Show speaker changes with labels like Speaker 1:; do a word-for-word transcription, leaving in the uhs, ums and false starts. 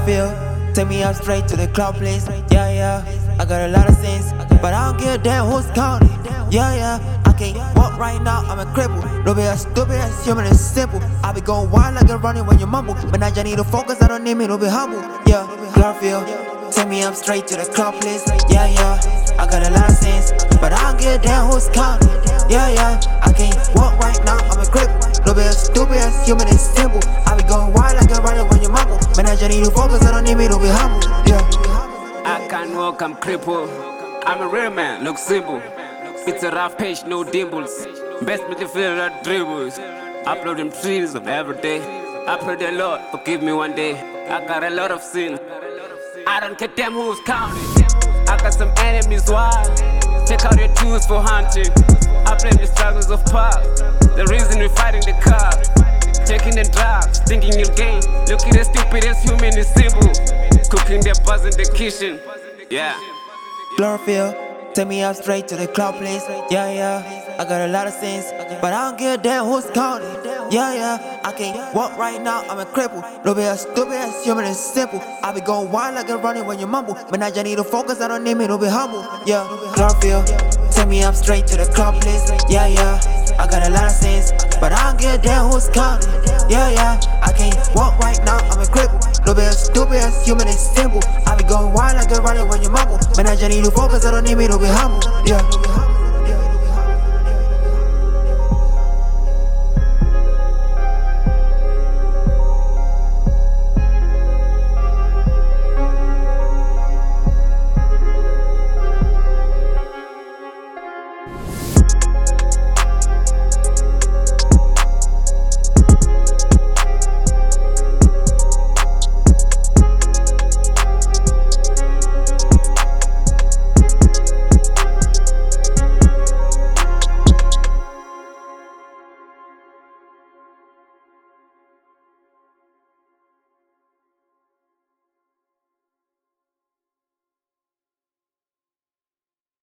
Speaker 1: Chlorophyll, take me out straight to the club, please. Yeah, yeah, I got a lot of sins, but I don't give a damn who's counting. Yeah, yeah, I can't walk right now, I'm a cripple. No be as stupid as human, it's simple. I be going wild like a running when you mumble, but now you need to focus, I don't need me to be humble. Yeah, Chlorophyll, take me up straight to the club, please. Yeah, yeah, I got a lot of sins, but I don't give a damn who's counting. Yeah, yeah, I can't walk right now, I'm a cripple. No be as stupid as human, it's simple. I be going wild like a running when you mumble, but now you need to focus, I don't need me to be humble. Yeah,
Speaker 2: I can't walk, I'm crippled. I'm a real man, look simple. It's a rough page, no dimples. Best midfielder dribbles. Uploading trees of every day. I pray the Lord forgive me one day. I got a lot of sin. I don't care damn who's counting. I got some enemies wild. Take out your tools for hunting. I blame the struggles of past. The reason we're fighting the car. Taking the drugs, thinking you'll gain. Looking as stupid as human is simple. Cooking their buzz in the kitchen. Yeah.
Speaker 1: Chlorophyll, take me out straight to the club, please. Yeah, yeah, I got a lot of sins, but I don't give a damn who's counting. Yeah, yeah, I can't walk right now, I'm a cripple. No be as stupid as human, it's simple. I be going wild like a running when you mumble, but now you need to focus, I don't need me to be humble. Yeah, Chlorophyll, take me up straight to the club, please. Yeah, yeah, I got a lot of sins, but I don't give a damn who's counting. Yeah, yeah, I can't walk right now, I'm a cripple. No be as stupid as human, it's simple. I be going wild like a running when you mumble, but now you need to focus, I don't need me to be humble. Yeah.